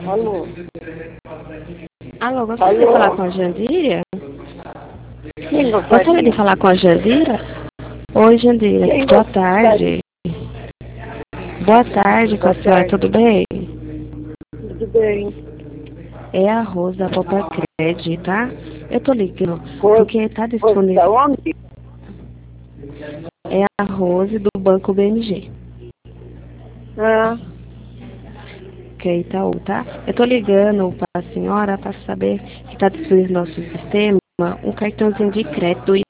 Alô? Alô, gostaria de falar com a Jandira? Quem Gostaria de gostaria? falar com a Jandira? Oi, Jandira. Quem Boa gostaria? tarde. Boa tarde com Boa a senhora, tudo tarde. bem? Tudo bem? É a Rosa da Popa Cred, tá? Eu tô ligando Rosa, porque tá Rosa da disponível. onde? É a Rose do Banco BMG, Ah, que é Itaú, tá? Eu tô ligando para a senhora para saber que tá disponível no nosso sistema um cartãozinho de crédito